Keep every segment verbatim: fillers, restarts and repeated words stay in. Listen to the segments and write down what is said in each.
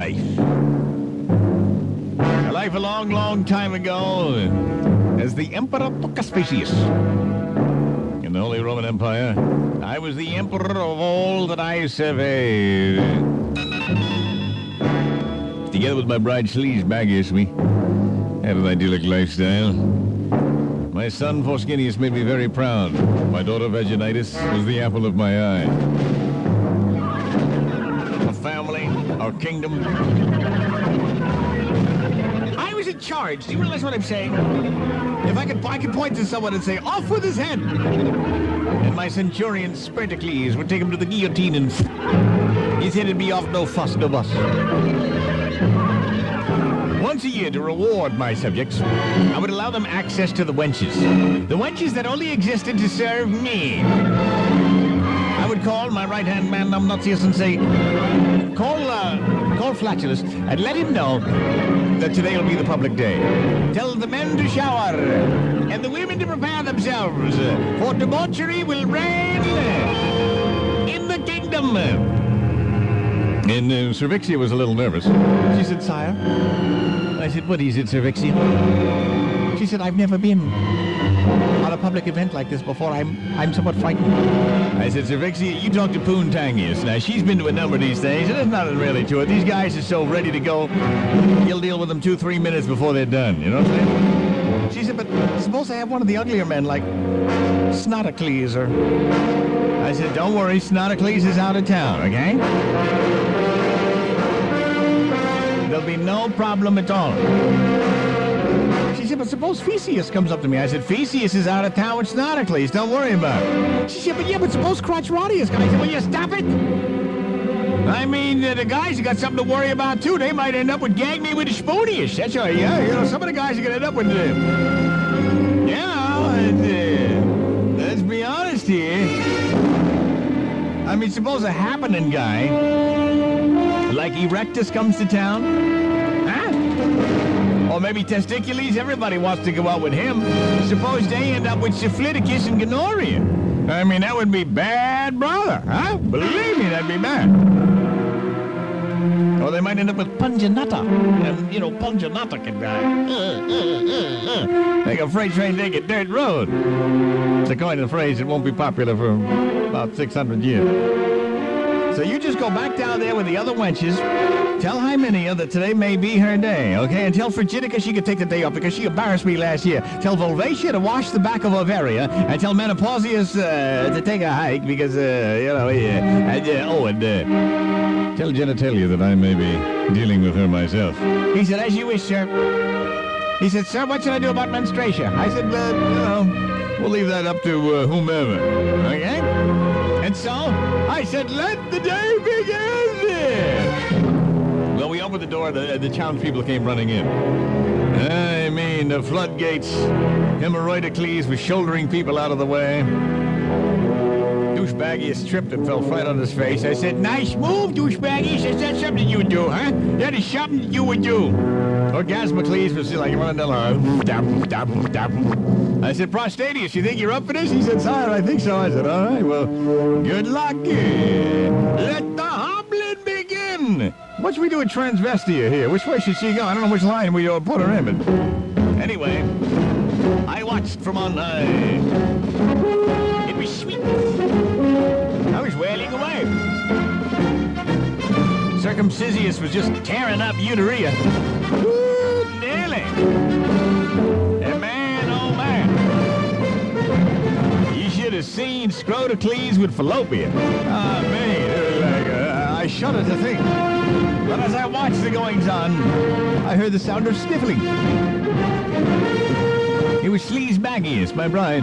life. A life a long, long time ago as the Emperor Vespasius in the Holy Roman Empire. I was the emperor of all that I surveyed. Together with my bride Sleaze Baggius, we had an idyllic lifestyle. My son Forscinius made me very proud. My daughter Vaginitis was the apple of my eye. Our family, our kingdom. I was in charge. Do you realize what I'm saying? If I could, I could point to someone and say, off with his head. And my centurion Spartacles would take him to the guillotine and his head would be off, no fuss, no fuss. Once a year, to reward my subjects, I would allow them access to the wenches. The wenches that only existed to serve me. I would call my right-hand man, Numnutius, and say, call, uh, call Flatulus, and let him know that today will be the public day. Tell the men to shower, and the women to prepare themselves, for debauchery will reign in the kingdom. And uh, Servixia was a little nervous. She said, sire. I said, what is it, Servixia? She said, I've never been on a public event like this before. I'm I'm somewhat frightened. I said, Servixia, you talk to Poontangius. Now, she's been to a number of these things, and there's nothing really to it. These guys are so ready to go, you'll deal with them two, three minutes before they're done. You know what I'm saying? She said, but suppose I have one of the uglier men, like Snotocles, or... I said, don't worry, Snotocles is out of town, okay? There'll be no problem at all. She said, but suppose Theseus comes up to me. I said, Theseus is out of town with Snotocles. Don't worry about it. She said, but yeah, but suppose Crotch Rodius comes. I said, will you stop it? I mean, uh, the guys have got something to worry about, too. They might end up with gag me with a spoonish. That's right, yeah. You know, some of the guys are going to end up with... Uh, you know, and, uh, let's be honest here. I mean, suppose a happening guy... like Erectus comes to town? Huh? Or maybe Testicules, everybody wants to go out with him. Suppose they end up with Syphiliticus and Gonorrhea. I mean, that would be bad, brother, huh? Believe me, that'd be bad. Or they might end up with Punjanata. And, you know, Punjanata can die. Uh, uh, uh, uh. Like a freight train take a dirt road. To coin the phrase, it won't be popular for about six hundred years. So you just go back down there with the other wenches, tell Hymenaea that today may be her day, okay? And tell Frigidica she could take the day off because she embarrassed me last year. Tell Volvatia to wash the back of Ovaria, and tell Menopausius uh, to take a hike because, uh, you know, uh, and, uh, oh, and uh, tell Genitalia that I may be dealing with her myself. He said, as you wish, sir. He said, sir, what should I do about menstruation? I said, uh, you know, we'll leave that up to uh, whomever, okay? And so, I said, let the day begin! Well, we opened the door, the, the townspeople came running in. I mean, the floodgates, Hemorrhoidocles was shouldering people out of the way. Douchebaggius tripped and fell flat on his face. I said, nice move, Douchebaggius. Is that something you would do, huh? That is something you would do. Orgasmocles was like running down the I said, Prostadius, you think you're up for this? He said, sire, I think so. I said, all right, well, good luck. Let the hobbling begin. What should we do with Transvestia here? Which way should she go? I don't know which line we uh, put her in, but anyway, I watched from on high. It was sweet. I was wailing away. Circumcisius was just tearing up Uteria. Woo, nearly. And man, oh man. You should have seen Scrotocles with Fallopia. Ah, man, it was like, uh, I shudder to think. But as I watched the goings-on, I heard the sound of sniffling. It was Sleaze Baggius, my bride.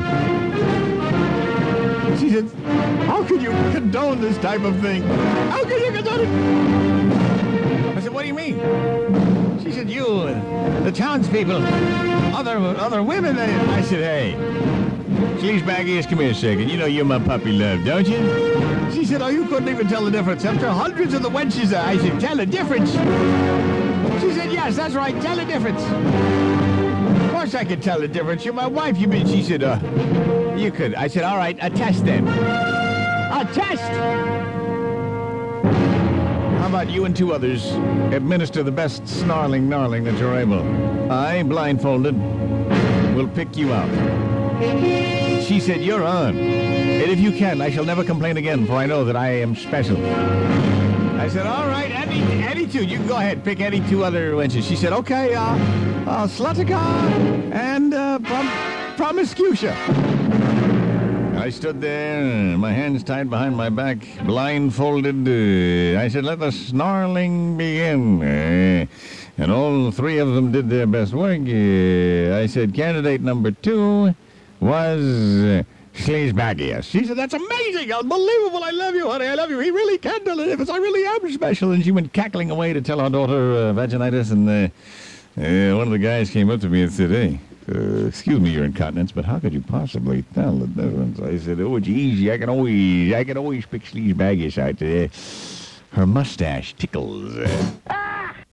She said, how could you condone this type of thing? How could you condone it? I said, what do you mean? She said, you, the townspeople, other other women. They, I said, hey, Sleaze Baggius, come here a second. You know you're my puppy love, don't you? She said, oh, you couldn't even tell the difference. After hundreds of the wenches, I said, tell the difference. She said, yes, that's right, tell the difference. Of course I could tell the difference. You're my wife, you mean? She said, uh, you could. I said, all right, a test then. A test! How about you and two others administer the best snarling gnarling that you're able? I, blindfolded, will pick you out. She said, you're on. And if you can, I shall never complain again, for I know that I am special. I said, all right, any, any two. You can go ahead, pick any two other wenches. She said, okay, uh, uh, Slutica and uh, prom- Promiscutia. I stood there, my hands tied behind my back, blindfolded. Uh, I said, let the snarling begin. Uh, and all three of them did their best work. Uh, I said, candidate number two was uh, Sleazebagius. She said, that's amazing, unbelievable, I love you, honey, I love you. He really can deliver this, I really am special. And she went cackling away to tell our daughter uh, Vaginitis, and uh, uh, one of the guys came up to me and said, hey, Uh, excuse me, your incontinence, but how could you possibly tell the difference? I said, oh, it's easy. I can always, I can always pick Sleazebagius out there. Her mustache tickles.